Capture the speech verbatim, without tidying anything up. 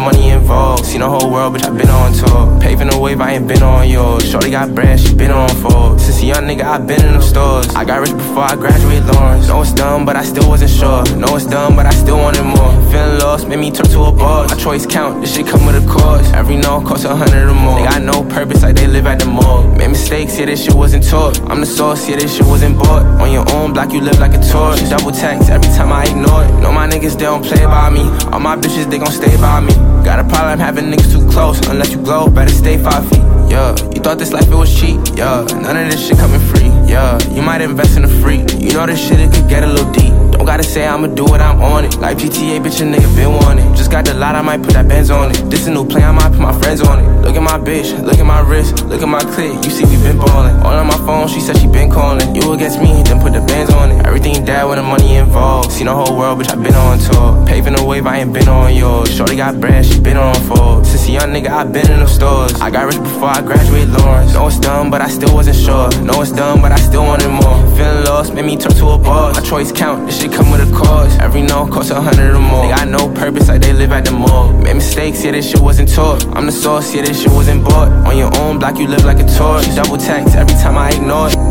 money involved. Seen the whole world, bitch, I been on tour. Paving the wave, I ain't been on yours. Shorty got bread, she been on four. Since a young nigga, I been in them stores. I got rich before I graduated Lawrence. Know it's dumb, but I still wasn't sure. Know it's dumb, but I still wanted more. Feeling lost, made me turn to a boss. My choice count, this shit come with a cost. Every no cost a hundred or more. They got no purpose, like they live at the mall. Made mistakes, yeah, this shit wasn't taught. I'm the source, yeah, this shit wasn't bought. On your own block, you live like a torch. Double text every time I ignore it. Know my niggas, they don't play by me. All my bitches, they gon' stay by me. Got a problem having niggas too close. Unless you glow, better stay five feet. Yeah, you thought this life it was cheap. Yeah, none of this shit coming free. Yeah, you might invest in a freak. You know this shit, it could get a little deep. Don't gotta say I'ma do it, I'm on it. Like G T A, bitch, a nigga been wanting. Just got the lot, I might put that Benz on it. This a new play, I might put my friends on it. Look at my bitch, look at my wrist, look at my clip. You see we been ballin'. All on my phone, she said she been calling. You against me, then put the Benz on it. Everything dead when the money involved. Seen the whole world, bitch, I been on tour. Paving the wave, I ain't been on yours. Shorty got bread, she been on four. Since a young nigga, I been in them stores. I got rich before I graduated Lawrence. Know it's dumb, but I still wasn't sure. Know it's dumb, but I still wanted more. Feeling lost, made me turn to a boss. My choice count, this shit come with a cost. Every no cost a hundred or more. They got no purpose, like they live at the mall. Made mistakes, yeah, this shit wasn't taught. I'm the source, yeah, this shit wasn't bought. On your own block, you live like a torch. Double text every time I ignore it.